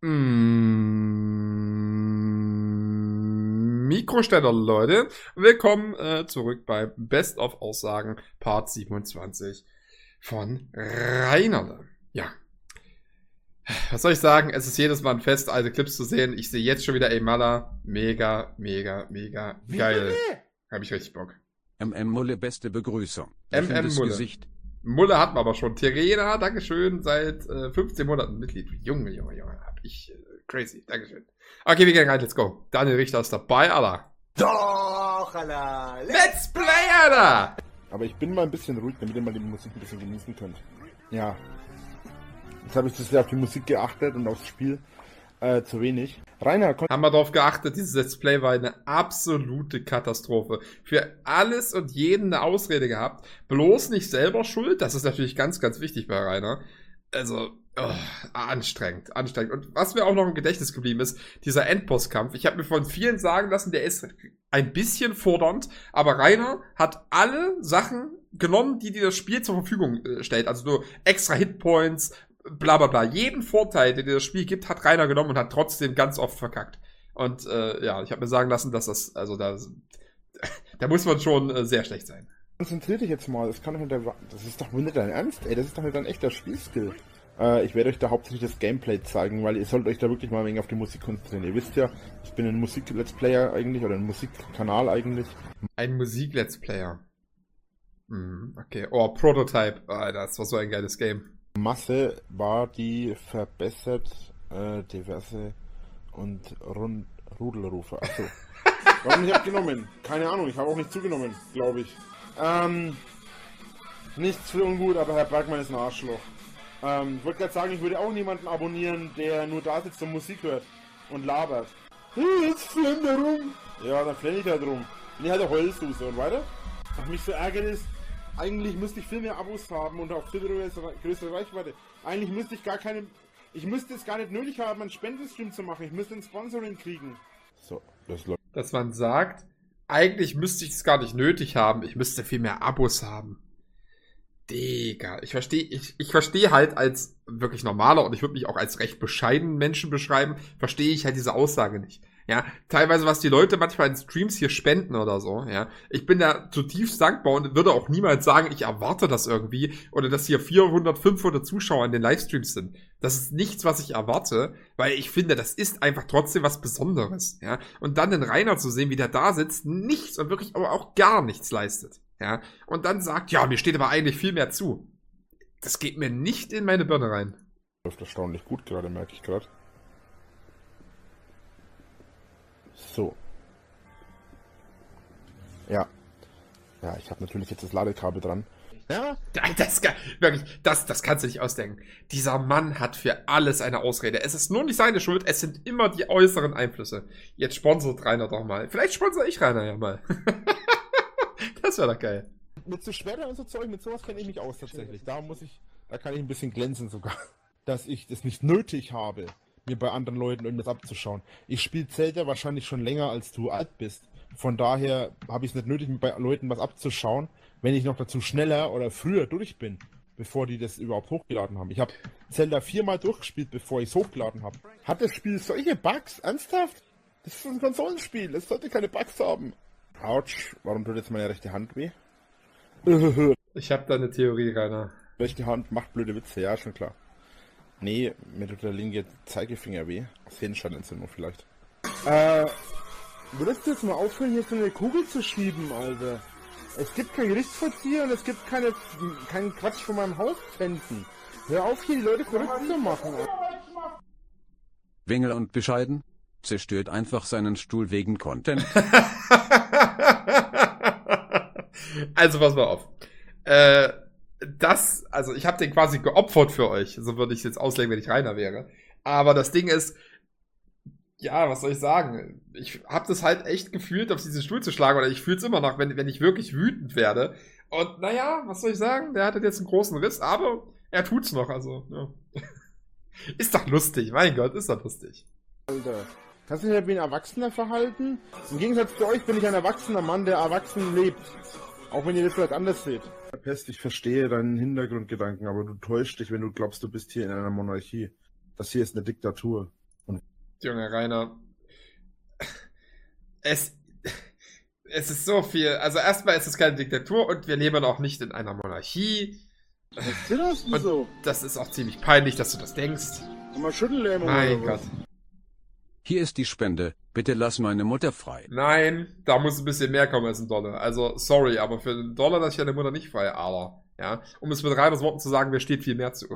Mikroständer, Leute. Willkommen zurück bei Best of Aussagen Part 27 von Reinerle. Ja. Was soll ich sagen? Es ist jedes Mal ein Fest, alte Clips zu sehen. Ich sehe jetzt schon wieder Mala. Mega, mega, mega geil. Hab ich richtig Bock. Mulle, beste Begrüßung. Mulle. Gesicht. Mulle hatten wir aber schon. Terena, Dankeschön, seit 15 Monaten Mitglied. Junge, hab ich crazy. Dankeschön. Okay, wir gehen rein, let's go. Daniel Richter ist dabei, Alter. Doch, Alter. Let's play, Alter! Aber ich bin mal ein bisschen ruhig, damit ihr mal die Musik ein bisschen genießen könnt. Ja. Jetzt habe ich zu sehr auf die Musik geachtet und aufs Spiel zu wenig. Rainer, haben wir darauf geachtet, dieses Let's Play war eine absolute Katastrophe. Für alles und jeden eine Ausrede gehabt. Bloß nicht selber schuld, das ist natürlich ganz, ganz wichtig bei Rainer. Also, anstrengend. Und was mir auch noch im Gedächtnis geblieben ist, dieser Endbosskampf. Ich habe mir von vielen sagen lassen, der ist ein bisschen fordernd, aber Rainer hat alle Sachen genommen, die dir das Spiel zur Verfügung stellt. Also nur extra Hitpoints, bla bla bla. Jeden Vorteil, den dir das Spiel gibt, hat Rainer genommen und hat trotzdem ganz oft verkackt. Und ja, ich habe mir sagen lassen, dass das, also da muss man schon sehr schlecht sein. Konzentrier dich jetzt mal, das ist doch wohl nicht dein Ernst, ey, das ist doch nicht dein echter Spielskill. Ich werde euch da hauptsächlich das Gameplay zeigen, weil ihr sollt euch da wirklich mal ein wenig auf die Musik konzentrieren. Ihr wisst ja, ich bin ein Musik-Let's Player eigentlich, oder ein Musikkanal eigentlich. Ein Musik-Let's Player. Okay, Prototype, das war so ein geiles Game. Masse war die verbessert diverse und Rudelrufe. Achso. Warum nicht abgenommen? Keine Ahnung, ich habe auch nicht zugenommen, glaube ich. Nichts für ungut, aber Herr Bergmann ist ein Arschloch. Ich wollte gerade sagen, ich würde auch niemanden abonnieren, der nur da sitzt und Musik hört und labert. Jetzt flennt er rum. Ja, dann flenne ich halt rum. Bin ich halt der Heulsuse und weiter. Was mich so ärgert ist, eigentlich müsste ich viel mehr Abos haben und auch viel größere Reichweite. Eigentlich müsste ich müsste es gar nicht nötig haben, einen Spendenstream zu machen. Ich müsste ein Sponsoring kriegen. So, das läuft. Dass man sagt, eigentlich müsste ich es gar nicht nötig haben, ich müsste viel mehr Abos haben. Digga, ich verstehe halt als wirklich normaler und ich würde mich auch als recht bescheidenen Menschen beschreiben, verstehe ich halt diese Aussage nicht. Ja, teilweise, was die Leute manchmal in Streams hier spenden oder so, ja. Ich bin da zutiefst dankbar und würde auch niemals sagen, ich erwarte das irgendwie oder dass hier 400, 500 Zuschauer in den Livestreams sind. Das ist nichts, was ich erwarte, weil ich finde, das ist einfach trotzdem was Besonderes, ja. Und dann den Rainer zu sehen, wie der da sitzt, nichts und wirklich aber auch gar nichts leistet, ja. Und dann sagt, ja, mir steht aber eigentlich viel mehr zu. Das geht mir nicht in meine Birne rein. Läuft erstaunlich gut gerade, merke ich gerade. So. Ja. Ja, ich habe natürlich jetzt das Ladekabel dran. Ja? Das kannst du nicht ausdenken. Dieser Mann hat für alles eine Ausrede. Es ist nur nicht seine Schuld, es sind immer die äußeren Einflüsse. Jetzt sponsert Rainer doch mal. Vielleicht sponsere ich Rainer ja mal. Das wäre doch geil. Mit so Schwertern und so Zeug, mit sowas kenne ich mich aus tatsächlich. Da kann ich ein bisschen glänzen sogar. Dass ich das nicht nötig habe, mir bei anderen Leuten irgendwas abzuschauen. Ich spiele Zelda wahrscheinlich schon länger, als du alt bist. Von daher habe ich es nicht nötig, mir bei Leuten was abzuschauen, wenn ich noch dazu schneller oder früher durch bin, bevor die das überhaupt hochgeladen haben. Ich habe Zelda 4-mal durchgespielt, bevor ich es hochgeladen habe. Hat das Spiel solche Bugs? Ernsthaft? Das ist ein Konsolenspiel, es sollte keine Bugs haben. Autsch, warum tut jetzt meine rechte Hand weh? Ich habe da eine Theorie, Rainer. Rechte Hand macht blöde Witze, ja, schon klar. Nee, mir tut der linke Zeigefinger weh. Sehenscheinentzündung vielleicht. Würdest du jetzt mal aufhören, hier so eine Kugel zu schieben, Alter? Es gibt kein Gerichtsvollzieher und es gibt keinen Quatsch von meinem Haus pfänden. Hör auf, hier die Leute verrückt zu machen, Alter. Wengel und bescheiden, zerstört einfach seinen Stuhl wegen Content. Also pass mal auf. Also ich habe den quasi geopfert für euch. So würde ich es jetzt auslegen, wenn ich Rainer wäre. Aber das Ding ist, ja, was soll ich sagen? Ich habe das halt echt gefühlt, auf diesen Stuhl zu schlagen. Oder ich fühle es immer noch, wenn ich wirklich wütend werde. Und naja, was soll ich sagen? Der hat jetzt einen großen Riss, aber er tut's noch. Also, ja. Ist doch lustig, mein Gott, ist doch lustig. Alter, kannst du dich nicht wie ein Erwachsener verhalten? Im Gegensatz zu euch bin ich ein erwachsener Mann, der erwachsen lebt. Auch wenn ihr das vielleicht anders seht. Pest, ich verstehe deinen Hintergrundgedanken, aber du täuschst dich, wenn du glaubst, du bist hier in einer Monarchie. Das hier ist eine Diktatur. Junge Rainer. Es ist so viel. Also erstmal ist es keine Diktatur und wir leben auch nicht in einer Monarchie. Was findest du Und so? das ist auch ziemlich peinlich, dass du das denkst. Mal Schüttellähmung Mein oder Gott. was? Hier ist die Spende. Bitte lass meine Mutter frei. Nein, da muss ein bisschen mehr kommen als $1. Also, sorry, aber für $1 lasse ich deine Mutter nicht frei, Alter. Ja, um es mit Reiners Worten zu sagen, mir steht viel mehr zu.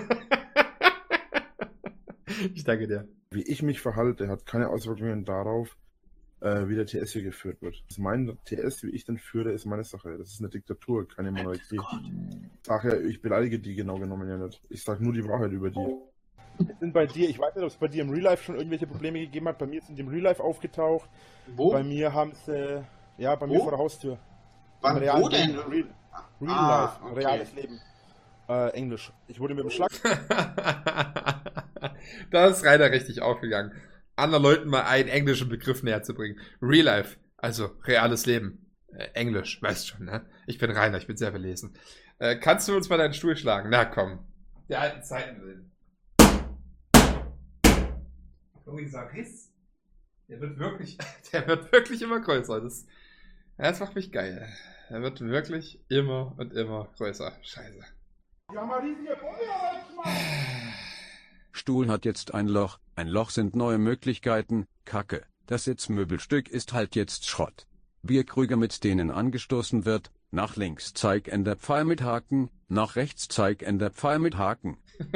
Ich danke dir. Wie ich mich verhalte, hat keine Auswirkungen darauf, wie der TS hier geführt wird. Das ist mein TS, wie ich den führe, ist meine Sache. Das ist eine Diktatur, keine Monarchie. Ich sag ja, ich beleidige die genau genommen ja nicht. Ich sag nur die Wahrheit über die. Sind bei dir, ich weiß nicht, ob es bei dir im Real Life schon irgendwelche Probleme gegeben hat. Bei mir sind die im Real Life aufgetaucht. Wo? Bei mir haben sie, ja, bei mir Wo? vor der Haustür. Wann, Im realen wo denn? Leben. Real Life, okay. reales Leben. Englisch. Ich wurde mit dem Schlag. Da ist Rainer richtig aufgegangen. Anderen Leuten mal einen englischen Begriff näher zu bringen. Real Life, also reales Leben. Englisch, weißt schon, ne? Ich bin Rainer, ich bin sehr belesen. Kannst du uns mal deinen Stuhl schlagen? Na komm. Der alten Zeiten willen. Junge, dieser Riss, der wird wirklich immer größer. Das macht mich geil. Der wird wirklich immer und immer größer. Scheiße. Wir haben eine riesige Bombe. Stuhl hat jetzt ein Loch. Ein Loch sind neue Möglichkeiten. Kacke. Das Sitzmöbelstück ist halt jetzt Schrott. Bierkrüger, mit denen angestoßen wird. Nach links zeig der Pfeil mit Haken. Nach rechts zeig der Pfeil mit Haken.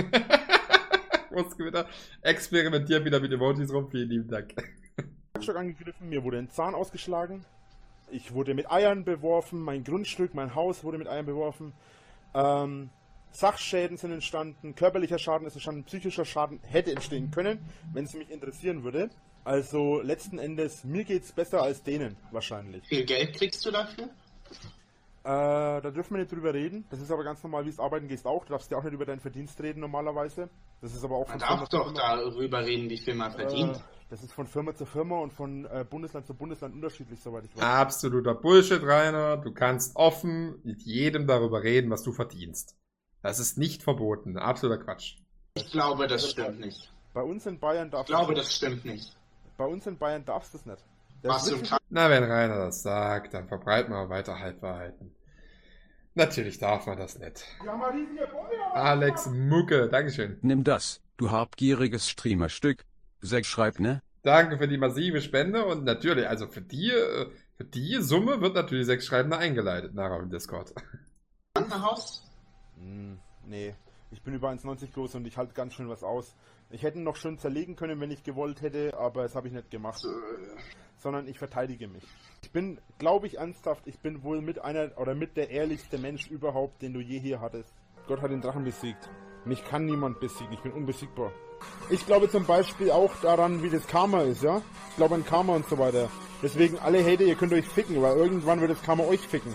Wieder experimentieren wieder mit Emojis rum. Vielen lieben Dank. Stock angegriffen, mir wurde ein Zahn ausgeschlagen. Ich wurde mit Eiern beworfen. Mein Grundstück, mein Haus wurde mit Eiern beworfen. Sachschäden sind entstanden, körperlicher Schaden ist entstanden, psychischer Schaden hätte entstehen können, wenn es mich interessieren würde. Also letzten Endes, mir geht's besser als denen wahrscheinlich. Viel Geld kriegst du dafür? Da dürfen wir nicht drüber reden. Das ist aber ganz normal, wie es arbeiten gehst auch. Du darfst ja auch nicht über deinen Verdienst reden normalerweise. Das ist aber auch Man von darf doch darüber reden, wie viel man verdient. Das ist von Firma zu Firma und von Bundesland zu Bundesland unterschiedlich, soweit ich weiß. Absoluter Bullshit, Rainer. Du kannst offen mit jedem darüber reden, was du verdienst. Das ist nicht verboten. Absoluter Quatsch. Ich glaube, das stimmt nicht. Bei uns in Bayern darfst Ich glaube, das stimmt nicht. Bei uns in Bayern darfst du es nicht. Warst du im Na, wenn Rainer das sagt, dann verbreiten wir weiter Halbwahrheiten. Natürlich darf man das nicht. Alex Mucke, Dankeschön. Nimm das, du habgieriges Streamerstück. 6 schreibt, ne? Danke für die massive Spende und natürlich, also für die Summe wird natürlich 6 Schreibende eingeleitet nachher im Discord. Krankenhaus? Nee, ich bin über 1,90 groß und ich halte ganz schön was aus. Ich hätte ihn noch schön zerlegen können, wenn ich gewollt hätte, aber das habe ich nicht gemacht. Sondern ich verteidige mich. Ich bin, glaube ich ernsthaft, ich bin wohl mit der ehrlichste Mensch überhaupt, den du je hier hattest. Gott hat den Drachen besiegt. Mich kann niemand besiegen, ich bin unbesiegbar. Ich glaube zum Beispiel auch daran, wie das Karma ist, ja? Ich glaube an Karma und so weiter. Deswegen alle Hater, ihr könnt euch ficken, weil irgendwann wird das Karma euch ficken.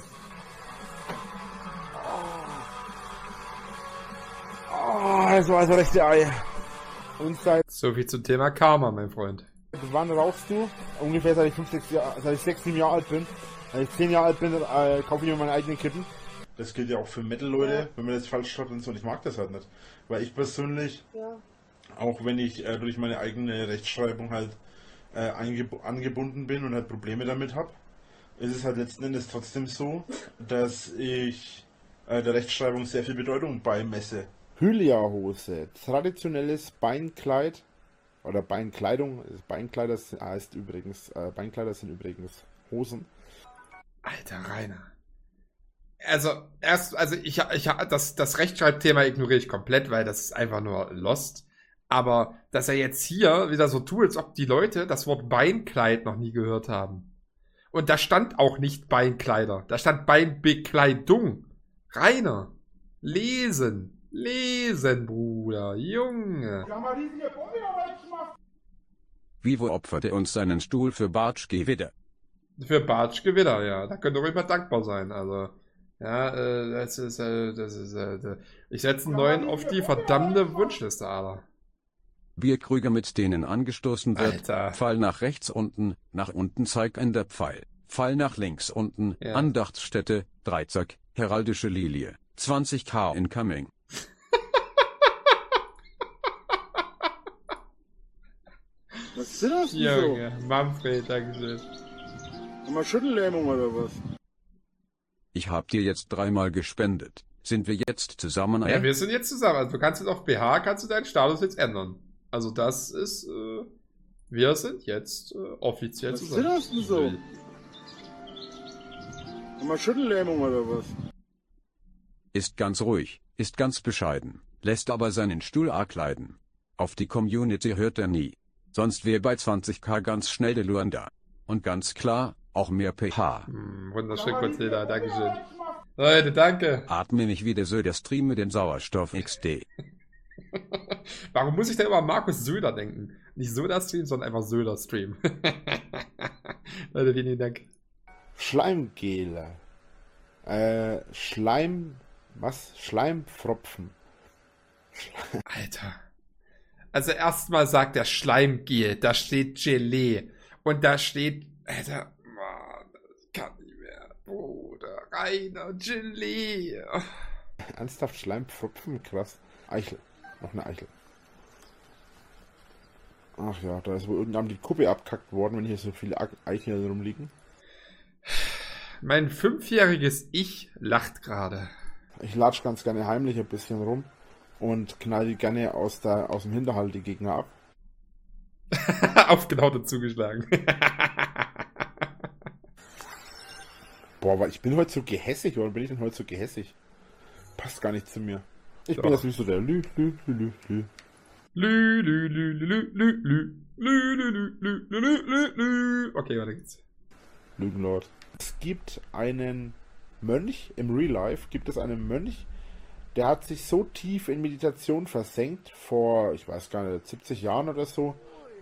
Das war also rechte Ei. Und seit So viel zum Thema Karma, mein Freund. wann rauchst du? Ungefähr seit ich 6, 7 Jahre alt bin. Als ich 10 Jahre alt bin, kaufe ich mir meine eigenen Kippen. Das gilt ja auch für Metal-Leute, wenn man das falsch schaut und so. Und ich mag das halt nicht. Weil ich persönlich, auch wenn ich durch meine eigene Rechtschreibung halt angebunden bin und halt Probleme damit habe, ist es halt letzten Endes trotzdem so, dass ich der Rechtschreibung sehr viel Bedeutung beimesse. Hylia-Hose, traditionelles Beinkleid oder Beinkleidung. Beinkleider heißt übrigens, Beinkleider sind übrigens Hosen. Alter Rainer. Also das Rechtschreibthema ignoriere ich komplett, weil das ist einfach nur lost. Aber dass er jetzt hier wieder so tut, als ob die Leute das Wort Beinkleid noch nie gehört haben. Und da stand auch nicht Beinkleider, da stand Beinbekleidung. Rainer, lesen, Bruder, Junge. Vivo opferte uns seinen Stuhl für Bartsch Gewitter. Für Bartsch Gewitter, ja, da könnt ihr ruhig mal dankbar sein, also. Ja, ich setze einen neuen auf die verdammte Wunschliste, Alter. Bierkrüger, mit denen angestoßen wird. Alter. Pfeil nach rechts unten, nach unten zeig der Pfeil. Pfeil nach links unten, Ja. Andachtsstätte, Dreizack, heraldische Lilie, 20k incoming. Was sind das denn Junge, Manfred, Dankeschön. so? Mal Schüttellähmung oder was? Ich hab dir jetzt 3-mal gespendet. Sind wir jetzt zusammen? Ja, wir sind jetzt zusammen. Also du kannst jetzt auf BH, kannst du deinen Status jetzt ändern. Also das ist, wir sind jetzt offiziell Was zusammen. sind das denn so? Mal Schüttellähmung oder was? Ist ganz ruhig, ist ganz bescheiden, lässt aber seinen Stuhl arg leiden. Auf die Community hört er nie. Sonst wär bei 20k ganz schnell der Luanda. Und ganz klar, auch mehr pH. Wunderschön, Godzilla, Dankeschön. Leute, danke. Atme mich wieder so der Stream mit dem Sauerstoff XD. Warum muss ich denn immer an Markus Söder denken? Nicht Soda-Stream, sondern einfach Söder-Stream. Leute, vielen Dank. Schleimgele. Schleimpfropfen. Alter. Also erstmal sagt der Schleimgel, da steht Gelee. Und da steht, Alter, Mann, das kann nicht mehr. Bruder, reiner Gelee. Ernsthaft Schleimpfropfen? Krass. Eichel. Noch eine Eichel. Ach ja, da ist wohl irgendwann die Kuppe abkackt worden, wenn hier so viele Eicheln rumliegen. Mein 5-jähriges Ich lacht gerade. Ich latsch ganz gerne heimlich ein bisschen rum und knall die gerne aus dem Hinterhalt die Gegner ab. Auf genau zugeschlagen. Boah, aber ich bin heute so gehässig, oder bin ich denn heute so gehässig? Passt gar nicht zu mir. Ich Doch. bin jetzt nicht so der Lü. Lü, lü, lü, lü, lü, lü, lü. Lü, lü, lü, lü, lü, lü, lü, lü. Okay, weiter geht's. Lügenlord. Es gibt einen Mönch, im Real Life gibt es einen Mönch, der hat sich so tief in Meditation versenkt, vor, ich weiß gar nicht, 70 Jahren oder so,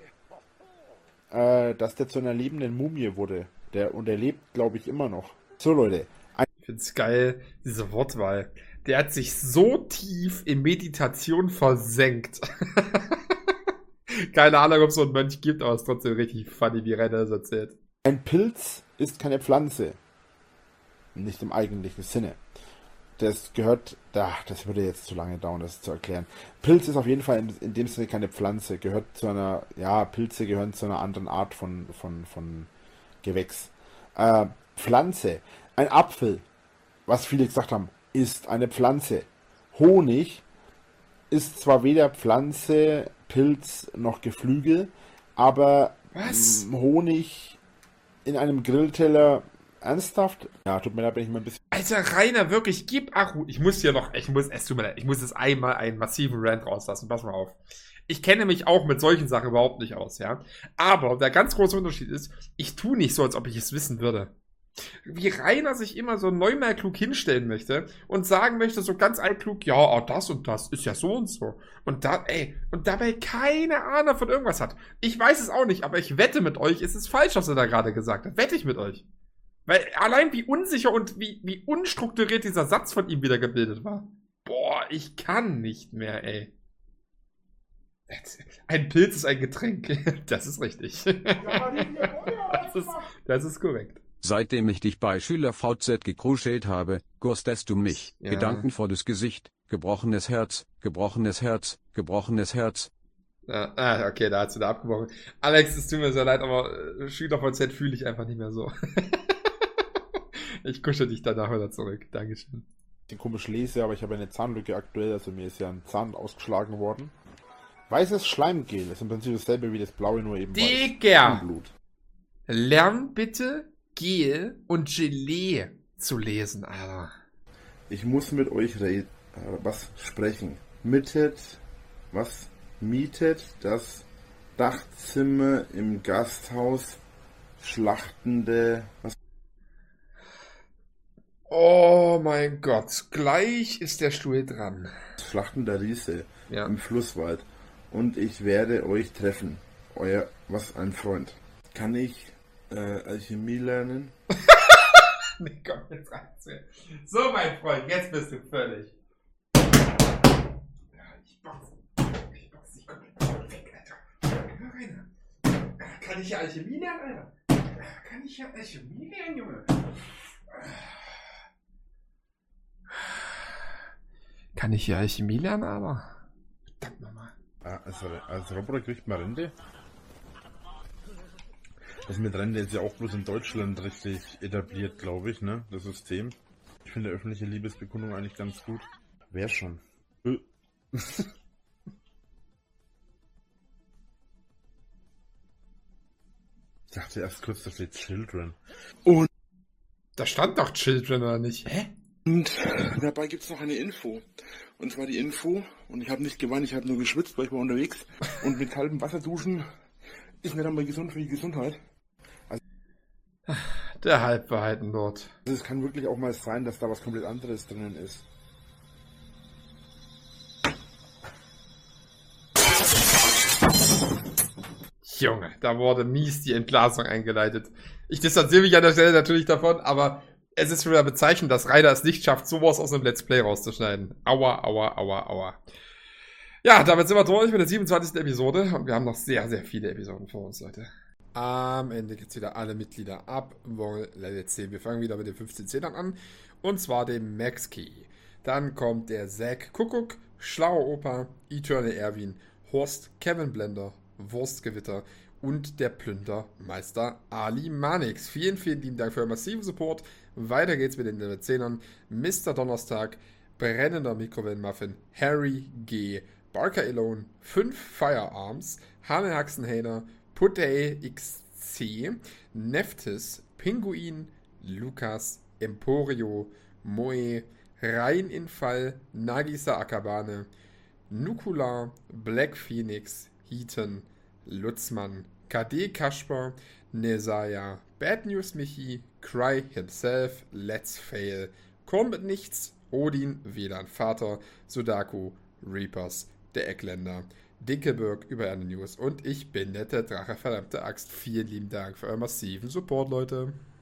dass der zu einer lebenden Mumie wurde. Und er lebt, glaube ich, immer noch. So, Leute. Ich find's geil, diese Wortwahl. Der hat sich so tief in Meditation versenkt. Keine Ahnung, ob es so einen Mönch gibt, aber es ist trotzdem richtig funny, wie Rainer das erzählt. Ein Pilz ist keine Pflanze. Nicht im eigentlichen Sinne. Das gehört, das würde jetzt zu lange dauern, das zu erklären. Pilz ist auf jeden Fall in dem Sinne keine Pflanze. Gehört zu einer, Pilze gehören zu einer anderen Art von Gewächs. Pflanze. Ein Apfel, was viele gesagt haben, ist eine Pflanze. Honig ist zwar weder Pflanze, Pilz noch Geflügel, aber Was? Honig in einem Grillteller, ernsthaft? Ja, tut mir leid, bin ich mal ein bisschen... Alter, Rainer, wirklich, gib Akku. Es tut mir leid, ich muss jetzt einmal einen massiven Rant rauslassen. Pass mal auf. Ich kenne mich auch mit solchen Sachen überhaupt nicht aus, ja. Aber der ganz große Unterschied ist, ich tue nicht so, als ob ich es wissen würde. Wie Rainer sich immer so neunmal klug hinstellen möchte und sagen möchte, so ganz altklug, ja, das und das ist ja so und so. Und dabei keine Ahnung von irgendwas hat. Ich weiß es auch nicht, aber ich wette mit euch, es ist falsch, was er da gerade gesagt hat. Wette ich mit euch. Weil allein wie unsicher und wie unstrukturiert dieser Satz von ihm wieder gebildet war. Boah, ich kann nicht mehr, ey. Ein Pilz ist ein Getränk. Das ist richtig. Das ist korrekt. Seitdem ich dich bei Schüler VZ gekruschelt habe, gurstest du mich. Ja. Gedankenvolles Gesicht, gebrochenes Herz, gebrochenes Herz, gebrochenes Herz. Okay, da hat's wieder abgebrochen. Alex, es tut mir sehr leid, aber Schüler VZ fühle ich einfach nicht mehr so. Ich kuschel dich danach wieder zurück. Dankeschön. Ich komisch lese, aber ich habe eine Zahnlücke aktuell, also mir ist ja ein Zahn ausgeschlagen worden. Weißes Schleimgel ist im Prinzip dasselbe wie das blaue, nur eben Digga! weiß. Blut. Lern bitte Gel und Gelee zu lesen, Alter. Ich muss mit euch was sprechen. Mietet das Dachzimmer im Gasthaus schlachtende... Oh mein Gott, gleich ist der Stuhl dran. Schlachtender Riese Ja. im Flusswald. Und ich werde euch treffen. Was ein Freund. Kann ich Alchemie lernen? Nee, komm, jetzt reicht's mir. So, mein Freund, jetzt bist du völlig. Ja, ich box dich komplett weg, Alter. Hör rein. Kann ich hier Alchemie lernen, Alter? Kann ich hier Alchemie lernen, Junge? Kann ich hier Alchemie lernen, Alter? Verdammt nochmal. Als Roboter kriegt man Rente? Das mit Rennen ist ja auch bloß in Deutschland richtig etabliert, glaube ich, ne? Das System. Ich finde öffentliche Liebesbekundung eigentlich ganz gut. Wer schon? Ich dachte erst kurz, da steht Children. Da stand doch Children, oder nicht? Hä? Und dabei gibt es noch eine Info. Und zwar die Info, und ich habe nicht geweint, ich habe nur geschwitzt, weil ich war unterwegs. Und mit kaltem Wasser duschen ist mir dann mal gesund für die Gesundheit. Der Halbwahrheiten dort. Also es kann wirklich auch mal sein, dass da was komplett anderes drinnen ist. Junge, da wurde mies die Entglasung eingeleitet. Ich distanziere mich an der Stelle natürlich davon, aber es ist schon wieder bezeichnend, dass Rainer es nicht schafft, sowas aus einem Let's Play rauszuschneiden. Aua, aua, aua, aua. Ja, damit sind wir durch mit der 27. Episode und wir haben noch sehr, sehr viele Episoden vor uns, Leute. Am Ende gibt's wieder alle Mitglieder ab. Let's see. Wir fangen wieder mit den 15-10ern an. Und zwar dem Max Key. Dann kommt der Zack Kuckuck, Schlauer Opa, Eternal Erwin, Horst Kevin Blender, Wurstgewitter und der Plündermeister Ali Manix. Vielen, vielen lieben Dank für euren massiven Support. Weiter geht's mit den 10ern. Mr. Donnerstag, Brennender Mikrowellenmuffin, Harry G., Barker Elone, 5 Firearms, Hanne Haxenhader, Putey XC, Neftis, Pinguin, Lukas, Emporio, Moe, Rheininfall, Nagisa Akabane, Nukula, Black Phoenix, Heaton, Lutzmann, KD Kasper, Nesaya, Bad News Michi, Cry Himself, Let's Fail, Korn mit Nichts, Odin, WLAN Vater, Sudaku, Reapers, der Eckländer, Dinkelberg über eine News und ich bin der Drache verdammte Axt. Vielen lieben Dank für euren massiven Support, Leute.